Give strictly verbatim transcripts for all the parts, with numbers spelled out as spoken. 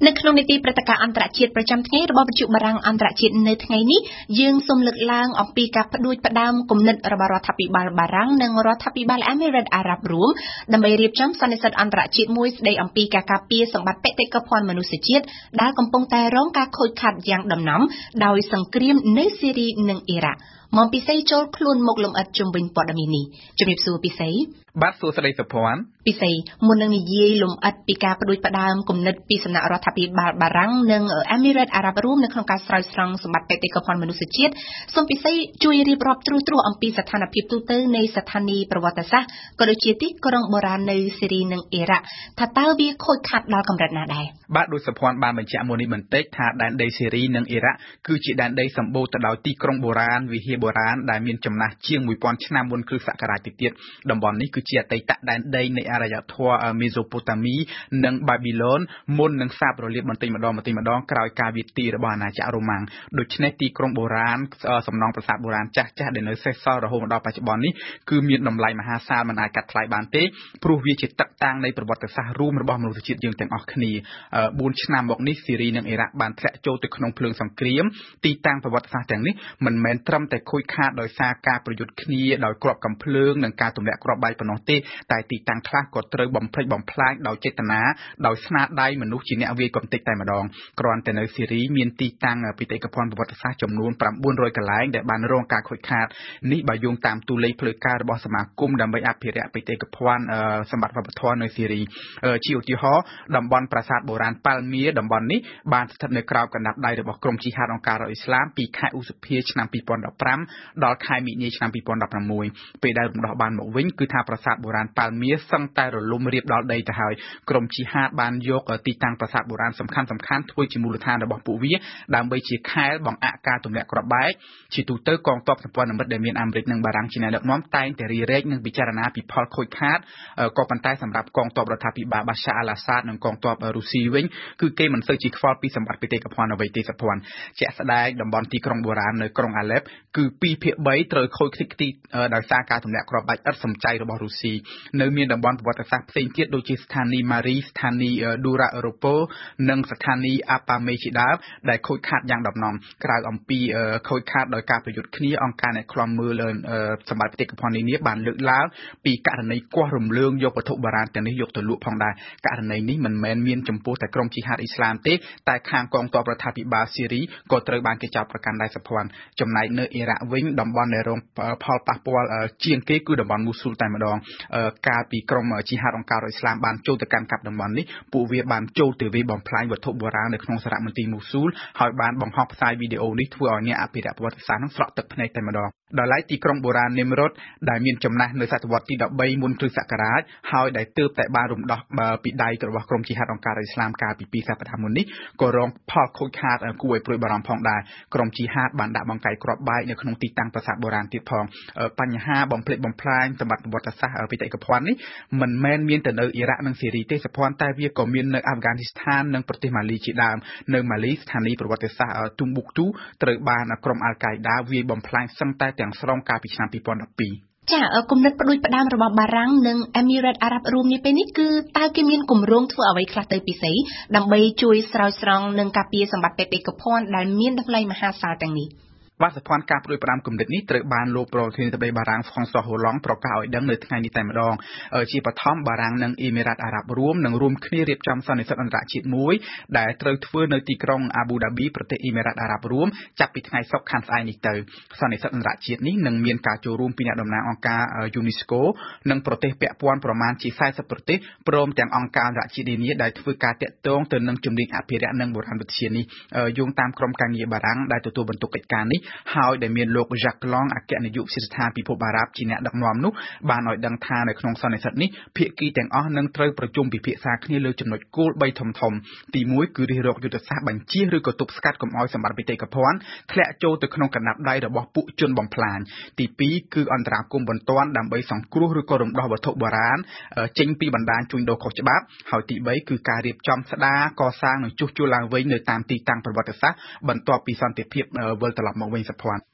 នៅក្នុងនីតិព្រឹត្តិការណ៍អន្តរជាតិប្រចាំថ្ងៃរបស់វិទ្យុបារាំងអន្តរជាតិនៅថ្ងៃនេះយើងសូមលើកឡើងអំពីការផ្ដួចផ្ដើមគំនិតរបស់រដ្ឋាភិបាលបារាំងនិងរដ្ឋាភិបាលអាមេរិកអារ៉ាប់រួមដើម្បីរៀបចំសន្និសីទអន្តរជាតិមួយស្ដីអំពីការការពារសម្បត្តិបេតិកភណ្ឌមនុស្សជាតិដែលកំពុងតែរងការខូចខាតយ៉ាងដំណំដោយសង្គ្រាមនៅស៊ីរីនិងអ៊ីរ៉ាក់មកពិសីចូលខ្លួនមកលំអិតជំវិញព័ត៌មាននេះជំរាបសួរពិសីបាទសួស្ដីសុភ័ណ្ឌពិសីមុននឹងនិយាយលំអិតពីការផ្ដួចផ្ដើមគំនិតពីសំណាក់រដ្ឋាភិបាលបារាំងនិងអាមេរិកអារ៉ាប់រួមនៅក្នុងការស្រោចស្រង់សម្បត្តិបេតិកភណ្ឌមនុស្សជាតិសូមពិសីជួយរៀបរាប់ត្រួសត្រាសអំពីស្ថានភាពទូទៅនៃស្ថានីយ៍ប្រវត្តិសាស្ត្រក៏ដូចជាទីក្រុងបុរាណនៅស៊ីរីនិងអ៊ីរ៉ាក់ថាតើវាខូចខាតដល់កម្រិតណាដែរបាទដោយសុភ័ណ្ឌបានបញ្ជាក់មុននេះបន្តិចថាដែនដីស៊ីរីនិងអ៊ីរ៉ាក់គឺជាដែនដីសម្បូរទៅដោយទីក្រុងបុរាណវិហារបុរាណដែលមានចំណាស់ជាងមួយពាន់ឆ្នាំមុនគ្រិស្តសករាជទៅទៀតតំបន់នេះគឺជាអតីតដែនដីនៃអารយធម៌មេសូប៉ូតាមីនិងបាប៊ីឡូនមុននឹងសាបរលាបបន្តិចម្ដងបន្តិចម្ដងក្រោយការវាយទីរបស់អាណាចក្ររ៉ូម៉ាំងដូច្នេះទីក្រុងបុរាណសំណង់ប្រាសាទបុរាណចាស់ចាស់ដែលនៅសេសសល់រហូតមកដល់បច្ចុប្បន្ននេះគឺមានតម្លៃមហាសាលមិនអាចកាត់ថ្លៃបានទេព្រោះវាជាទឹកតាំងនៃប្រវត្តិសាស្ត្ររួមរបស់មនុស្សជាតិយើងទាំងអស់គ្នាបួនឆ្នាំមកនេះស៊ីរីនិងអ៊ីរ៉ាក់បានធ្លាក់ចូលទៅក្នុងភ្លើងសង្គ្រាមទីតាំងប្រវត្តិសាស្ត្រទាំងនេះមិនមែនត្រឹមតែខូចខាតដោយសារការប្រយុទ្ធគ្នាដោយគ្រាប់កាំភ្លើងនិងការទម្លាក់គ្រាប់បែកប៉ុណ្ណោះទេតែទីតាំងខ្លះក៏ត្រូវបំផ្លិចបំផ្លាញដោយចេតនាដោយស្នាដៃមនុស្សជាអ្នកវាយកំទេចតែម្ដងគ្រាន់តែនៅស៊ីរីមានទីតាំងបេតិកភណ្ឌប្រវត្តិសាស្ត្រចំនួនប្រាំបួនរយកន្លែងដែលបានរងការខូចខាតនេះបើយោងតាមតួលេខផ្លូវការរបស់សមាគមដើម្បីអភិរក្សបេតិកភណ្ឌសម្បត្តិវប្បធម៌នៅស៊ីរីជាឧទាហរណ៍តំបន់ប្រាសាទបុរាណប៉ាល់មៀតំបន់នេះបានស្ថិតនៅក្រោមកណ្ដាប់ដៃរបស់ក្រុមជីហាតអង្គការរដ្ឋអ៊ីស្លាមពីខែឧសភាឆ្នាំពីរពាន់ដប់ប្រាំដល់ខែមីនាឆ្នាំពីរពាន់ដប់ប្រាំមួយពេលដែលរំដោះបានមកវិញគឺថាប្រាសាទបុរាណប៉ាល់មៀសឹងតែរលំរៀបដល់ដីទៅហើយក្រុមជីហាតបានយកទីតាំងប្រាសាទបុរាណសំខាន់សំខាន់ធ្វើជាមូលដ្ឋានរបស់ពួកវាដើម្បីជាខែលបង្អាក់ការទម្លាក់គ្រាប់បែកជាទូទៅកងទ័ពសម្ព័ន្ធមិត្តដែលមានអាមេរិកនិងបារាំងជាអ្នកដឹកនាំតែងតែរារែកនិងពិចារណាពីផលខូចខាតក៏ប៉ុន្តែសម្រាប់កងទ័ពរដ្ឋាភិបាលបាសាអល់អាសាដនិងកងទ័ពរុស្ស៊ីវិញគឺគេមិនសូវជាខ្វល់ពីសម្បត្តិបេតិកភណ្ឌអ្វីទេសុភ័ណ្ឌជាក់ស្ដែងតំបន់ទីក្រុងបុរាណនៅក្រុងអាឡេបគឺពីរភាគបីត្រូវខូចខ្ទេចខ្ទីដោយសារការទម្លាក់គ្រាប់បែកឥតសំចៃរបស់រុស្ស៊ីនៅមានតំបន់ប្រវត្តិសាស្ត្រផ្សេងទៀតដូចជាស្ថានីយ៍ម៉ារីស្ថានីយ៍ឌូរ៉ាអឺរ៉ូប៉ូនិងស្ថានីយ៍អាប៉ាមេជាដើមដែលខូចខាតយ៉ាងដំណំក្រៅអំពីខូចខាតដោយការប្រយុទ្ធគ្នាអង្គការអ្នកឃ្លាំមើលសម្បត្តិបេតិកភណ្ឌនានាបានលើកឡើងពីករណីគាស់រំលើងយកវត្ថុបុរាណទាំងនេះយកទៅលក់ផងដែរករណីនេះមិនមែនមានចំពោះតែក្រុមជីហាតអ៊ីស្លាមទេតែខាងកងទ័ពរដ្ឋាភិបាលស៊ីរីក៏ត្រូវបានគេចោទប្រកាន់ដែរសុភ័ណ្ឌចំណែកនៅអ៊ីរ៉ាក់វិញតំបន់ដែលរងផលប៉ះពាល់ជាងគេគឺតំបន់មូស៊ូលតែម្ដងកាលពីក្រុមជីហាតអង្គការរដ្ឋអ៊ីស្លាមបានចូលទៅកាន់កាប់តំបន់នេះពួកវាបានចូលទៅវាយបំផ្លាញវត្ថុបុរាណនៅក្នុងសារមន្ទីរមូស៊ូលហើយបានបង្ហោះផ្សាយវីដេអូនេះធ្វើឲ្យអ្នកអភិរក្សប្រវត្តិសាស្ត្រនឹងស្រក់ទឹកភ្នែកតែម្ដងដោយឡែកទីក្រុងបុរាណនីមរ៉ូតដែលមានចំណាស់នៅសតវត្សទីដប់បីមុនគ្រិស្តសករាជហើយដែលទើបតែបានរំដោះពីដៃរបស់ក្រុមជីហាតអង្គការរដ្ឋអ៊ីស្លាមកាលពីពីរសប្តាហ៍មុននេះក៏រងផលខូចខាតគួរឲ្យព្រួយបារម្ភផងដែរក្រុមជីហាតបានដាក់បង្កាយគ្រាប់បែកនៅក្នុងទីតាំងប្រាសាទបុរាណទៀតផងបញ្ហាបំផ្លិចបំផ្លាញសម្បត្តិប្រវត្តិសាស្ត្របេតិកភណ្ឌនេះមិនមែនមានតែនៅអ៊ីរ៉ាក់និងស៊ីរីទេសុភ័ណ្ឌតែវាក៏មាននៅអាហ្វហ្គានីស្ថាននិងប្រទេសម៉ាលីជាដើមនៅម៉ាលីស្ថានីយ៍ប្រវត្តិសាស្ត្រទុំប៊ុកទូត្រូវបានក្រុមអាល់កាយដាវាយបំផ្លាញសឹងតែទាំងស្រុងកាលពីឆ្នាំពីរពាន់ដប់ពីរចាគំនិតផ្ដួចផ្ដើមរបស់បារាំងនិងអាមេរិកអារ៉ាប់រួមនេះពេលនេះគឺតើគេមានគម្រោងធ្វើអ្វីខ្លះទៅពិសេសដើម្បីជួយស្រោចស្រង់និងការពារសម្បត្តិបេតិកភណ្ឌដែលមានតម្លៃមហាសាលទាំងនេះបាទសភ័ណ្ឌការផ្ដួចផ្ដើមគំនិតនេះត្រូវបានលោកប្រធានាធិបតីបារាំងហ្វ្រង់ស័សហូឡង់ប្រកាសឲ្យដឹងនៅថ្ងៃនេះតែម្ដងជាបឋមបារាំងនិងអ៊ីមីរ៉ាតអារ៉ាប់រួមនឹងរួមគ្នារៀបចំសន្និសីទអន្តរជាតិមួយដែលត្រូវធ្វើនៅទីក្រុងអាប៊ូដាប៊ីប្រទេសអ៊ីមីរ៉ាតអារ៉ាប់រួមចាប់ពីថ្ងៃសុក្រខាងស្អែកនេះទៅសន្និសីទអន្តរជាតិនេះនឹងមានការចូលរួមពីអ្នកតំណាងអង្គការ UNESCO និងប្រទេសពាក់ព័ន្ធប្រមាណជាសែសិបប្រទេសព្រមទាំងអង្គការអន្តរជាតិនានាដែលធ្វើការតាក់ទងទៅនឹងជំនាញអភិរក្សនិងបុរាណវិទ្យានេះយោងតាមក្រុមការងារបារាំងដែលទទួលបន្ទុកកិច្ចការនេះហើយដែលមានលោក Jacques Lang អគ្គនាយកវិទ្យាស្ថានពិភពអារ៉ាប់ជាអ្នកដឹកនាំនោះបានឲ្យដឹងថានៅក្នុងសន្និសីទនេះភាគីទាំងអស់នឹងត្រូវប្រជុំពិភាក្សាគ្នាលើចំណុចគោលបីធំធំទីមួយគឺរិះរកយុទ្ធសាស្ត្របញ្ជៀសឬក៏ទប់ស្កាត់កុំឲ្យសម្បត្តិបេតិកភណ្ឌធ្លាក់ចូលទៅក្នុងកណ្ដាប់ដៃរបស់ពួកជនបំផ្លាញទីពីរគឺអន្តរាគមន៍បន្ទាន់ដើម្បីសង្គ្រោះឬក៏រំដោះវត្ថុបុរាណចេញពីបណ្ដាញជួញដូរខុសច្បាប់ហើយទីបីគឺការរៀបចំស្ដារកសាងនិងជួសជុលឡើងវិញនៅតាមទីតាំងប្រវត្តិសាស្ត្របន្ទាប់ពីសន្តិភាពវិលត្រឡប់មកវិញសុភ័ណ្ឌ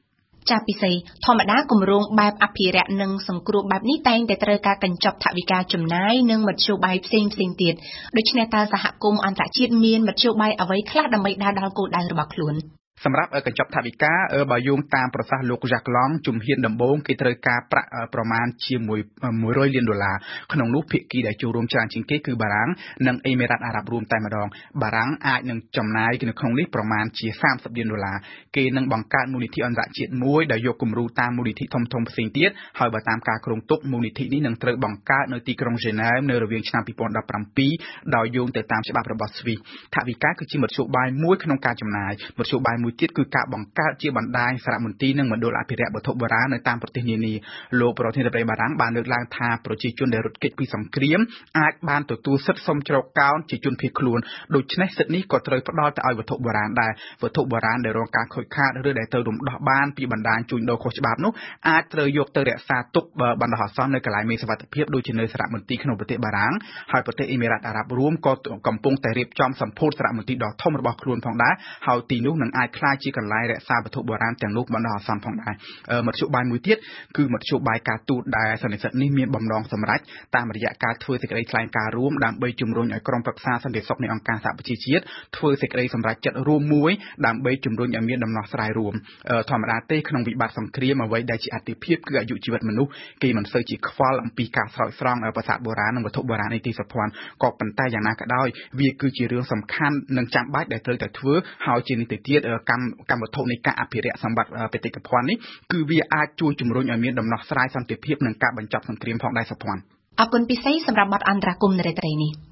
ចាពិសេសធម្មតាគម្រោងបែបអភិរក្សនិងសង្គ្រោះបែបនេះតែងតែត្រូវការកញ្ចប់ថវិកាចំណាយនិងមធ្យោបាយផ្សេងផ្សេងទៀតដូច្នេះតើសហគមន៍អន្តរជាតិមានមធ្យោបាយអ្វីខ្លះដើម្បីដើរដល់គោលដៅរបស់ខ្លួនសម្រាប់កញ្ចប់ថវិកាបើយោងតាមប្រសាសន៍លោកយ៉ាក់ឡង់ជំហានដំបូងគេត្រូវការប្រាក់ប្រមាណជាមួយមួយរយលានដុល្លារក្នុងនោះភាគីដែលចូលរួមច្រើនជាងគេគឺបារាំងនិងអេមីរ៉ាតអារ៉ាប់រួមតែម្ដងបារាំងអាចនឹងចំណាយនៅក្នុងនេះប្រមាណជាសាមសិបលានដុល្លារគេនឹងបង្កើតមូលនិធិអន្តរជាតិមួយដែលយកគំរូតាមមូលនិធិធំៗផ្សេងទៀតហើយបើតាមការគ្រោងទុកមូលនិធិនេះនឹងត្រូវបង្កើតនៅទីក្រុងហ្សឺណែវនៅរវាងឆ្នាំពីរពាន់ដប់ប្រាំពីរដោយយោងទៅតាមច្បាប់របស់ស្វីសថវិកាគឺជាមធ្យោបាយមួយក្នុងការចំណាយមធ្យោបាយមួយទៀតគឺការបង្កើតជាបណ្ដាញសារមន្ទីរនិងមណ្ឌលអភិរក្សវត្ថុបុរាណនៅតាមប្រទេសនានាលោកប្រធានាធិបតីបារាំងបានលើកឡើងថាប្រជាជនដែលរត់គេចពីសង្គ្រាមអាចបានទទួលសិទ្ធិសុំជ្រកកោនជាជនភៀសខ្លួនដូច្នេះសិទ្ធិនេះក៏ត្រូវផ្ដល់ទៅឲ្យវត្ថុបុរាណដែរវត្ថុបុរាណដែលរងការខូចខាតឬដែលត្រូវរំដោះបានពីបណ្ដាញជួញដូរខុសច្បាប់នោះអាចត្រូវយកទៅរក្សាទុកបណ្ដោះអាសន្ននៅកន្លែងមានសុវត្ថិភាពដូចជានៅសារមន្ទីរក្នុងប្រទេសបារាំងហើយប្រទេសអេមីរ៉ាតអារ៉ាប់រួមក៏កំពុងតែរៀបចំសម្ពោធសារមន្ទីរដ៏ធំរបស់ខ្លួនផងដែរហើយទីនោះនឹងអាចក្លាយជាកន្លែងរក្សាវត្ថុបុរាណទាំងនោះបណ្ដោះអាសន្នផងដែរមធ្យោបាយមួយទៀតគឺមធ្យោបាយការទូតដែលសន្និសីទនេះមានបំណងសម្រេចតាមរយៈការធ្វើសេចក្តីថ្លែងការណ៍រួមដើម្បីជំរុញឲ្យក្រុមប្រឹក្សាសន្តិសុខនៃអង្គការសហប្រជាជាតិធ្វើសេចក្តីសម្រេចចិត្តរួមមួយដើម្បីជំរុញឲ្យមានដំណោះស្រាយរួមធម្មតាទេក្នុងវិបត្តិសង្គ្រាមអ្វីដែលជាអាទិភាពគឺអាយុជីវិតមនុស្សគេមិនសូវជាខ្វល់អំពីការស្រោចស្រង់ប្រាសាទបុរាណនិងវត្ថុបុរាណនេះទេសុភ័ណ្ឌក៏ប៉ុន្តែយ៉ាងណាក៏ដោយវាគឺជារឿងសំខាន់និងចាំបាច់ដែលត្រូវតែធ្វើហើយជានេះទៅទៀតកម្មកម្មវត្ថុនៃការអភិរក្សសម្បត្តិបេតិកភណ្ឌនេះគឺវាអាចជួយជំរុញឲ្យមានដំណោះស្រាយសន្តិភាពនិងការបញ្ចប់សង្គ្រាមផងដែរសុភ័ណ្ឌអរគុណពិសេសសម្រាប់បទអន្តរកម្មនៅរាត្រីនេះ